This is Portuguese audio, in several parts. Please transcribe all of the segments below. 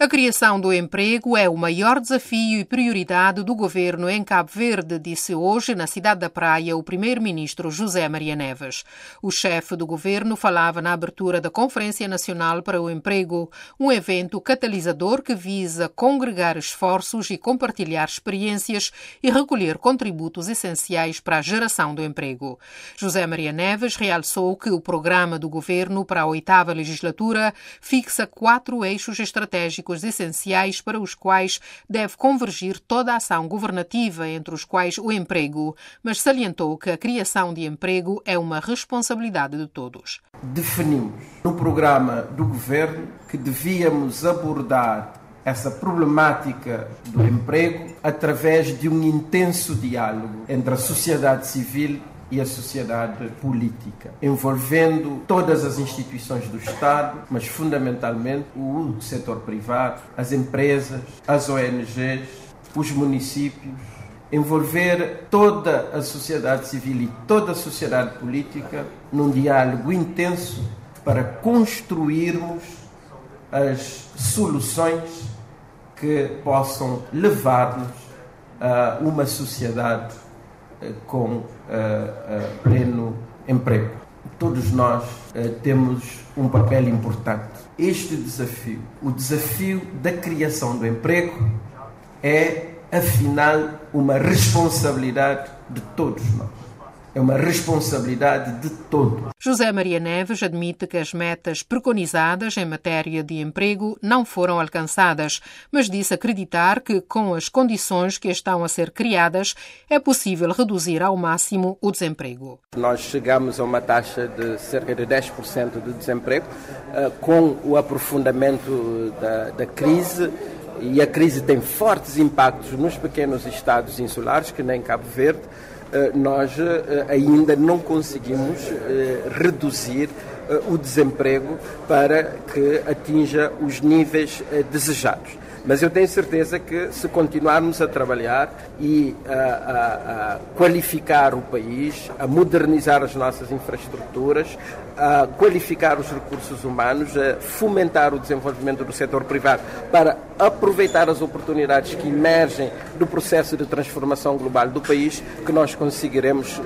A criação do emprego é o maior desafio e prioridade do governo em Cabo Verde, disse hoje na cidade da Praia o primeiro-ministro José Maria Neves. O chefe do governo falava na abertura da Conferência Nacional para o Emprego, um evento catalisador que visa congregar esforços e compartilhar experiências e recolher contributos essenciais para a geração do emprego. José Maria Neves realçou que o programa do governo para a 8ª legislatura fixa 4 eixos estratégicos essenciais para os quais deve convergir toda a ação governativa, entre os quais o emprego, mas salientou que a criação de emprego é uma responsabilidade de todos. Definimos no programa do governo que devíamos abordar essa problemática do emprego através de um intenso diálogo entre a sociedade civil e a sociedade política, envolvendo todas as instituições do Estado, mas fundamentalmente o setor privado, as empresas, as ONGs, os municípios, envolver toda a sociedade civil e toda a sociedade política num diálogo intenso para construirmos as soluções que possam levar-nos a uma sociedade com pleno emprego. Todos nós temos um papel importante. Este desafio, o desafio da criação do emprego, é, afinal, uma responsabilidade de todos nós. É uma responsabilidade de todos. José Maria Neves admite que as metas preconizadas em matéria de emprego não foram alcançadas, mas disse acreditar que, com as condições que estão a ser criadas, é possível reduzir ao máximo o desemprego. Nós chegamos a uma taxa de cerca de 10% de desemprego, com o aprofundamento da crise, e a crise tem fortes impactos nos pequenos estados insulares, que nem Cabo Verde. Nós ainda não conseguimos reduzir o desemprego para que atinja os níveis desejados. Mas eu tenho certeza que, se continuarmos a trabalhar e a qualificar o país, a modernizar as nossas infraestruturas, a qualificar os recursos humanos, a fomentar o desenvolvimento do setor privado para aproveitar as oportunidades que emergem do processo de transformação global do país, que nós conseguiremos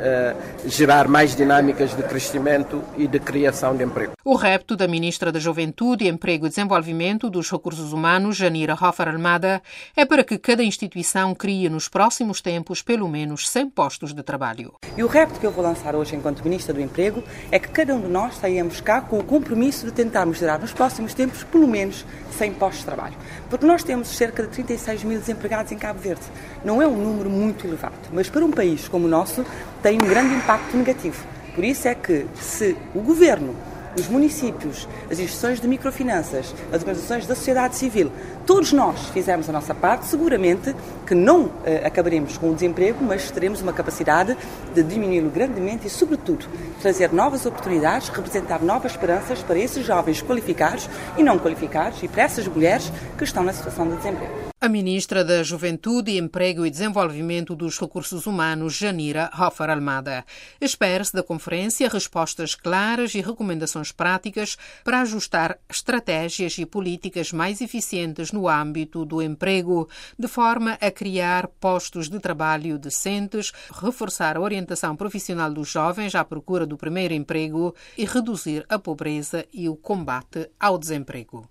gerar mais dinâmicas de crescimento e de criação de emprego. O repto da Ministra da Juventude, Emprego e Desenvolvimento dos Recursos Humanos, Janira Hoffer Almada, é para que cada instituição crie nos próximos tempos pelo menos 100 postos de trabalho. E o repto que eu vou lançar hoje enquanto Ministra do Emprego é que cada um de nós saímos cá com o compromisso de tentarmos gerar nos próximos tempos pelo menos 100 postos de trabalho. Porque nós temos cerca de 36 mil desempregados em Cabo Verde. Não é um número muito elevado, mas para um país como o nosso tem um grande impacto negativo. Por isso é que, se o Governo, os municípios, as instituições de microfinanças, as organizações da sociedade civil, todos nós fizermos a nossa parte, seguramente que não acabaremos com o desemprego, mas teremos uma capacidade de diminuí-lo grandemente e, sobretudo, trazer novas oportunidades, representar novas esperanças para esses jovens qualificados e não qualificados e para essas mulheres que estão na situação de desemprego. A Ministra da Juventude, Emprego e Desenvolvimento dos Recursos Humanos, Janira Hoffer Almada. Espera-se da conferência respostas claras e recomendações práticas para ajustar estratégias e políticas mais eficientes no âmbito do emprego, de forma a criar postos de trabalho decentes, reforçar a orientação profissional dos jovens à procura do primeiro emprego e reduzir a pobreza e o combate ao desemprego.